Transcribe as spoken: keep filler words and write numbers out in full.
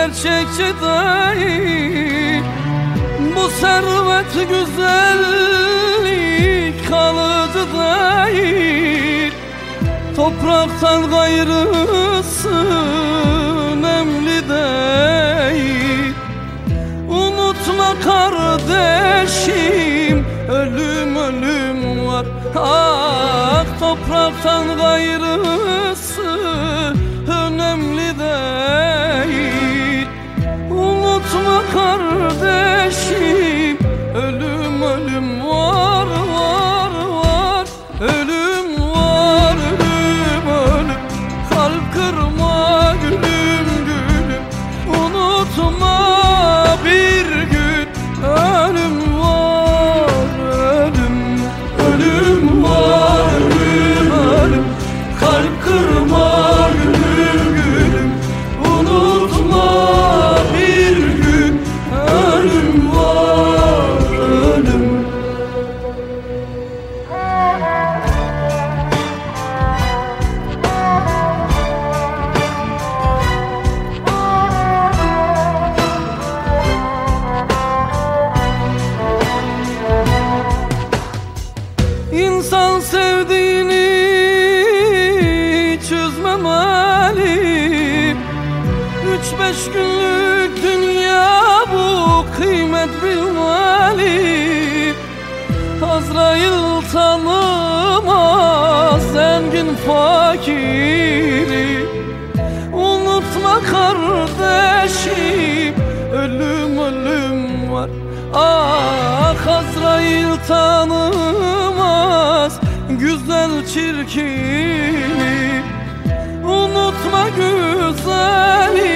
gerçekçi değil. Bu servet güzellik kalıcı değil. Topraktan gayrısı önemli değil. Unutma kardeşim, ölüm ölüm var. Ah, topraktan gayrısı önemli değil. Unutma kardeşim, ölüm ölüm var var var. Ölüm var, ölüm ölüm. Kalp kırma gülüm gülüm. Unutma bir gün ölüm var, ölüm. Ölüm var, ölüm ölüm. Kalp kırma gülüm gülüm. Unutma bir gün ölüm var, ölüm. İnsan sevdiğini çözmemeli. Üç beş günlük dünya bu, kıymet bilmeli. Azrail tanımaz zengin fakiri. Unutma kardeşim, ölüm ölüm var. Ah, Azrail tanımaz güzel çirkini. Unutma güzeli,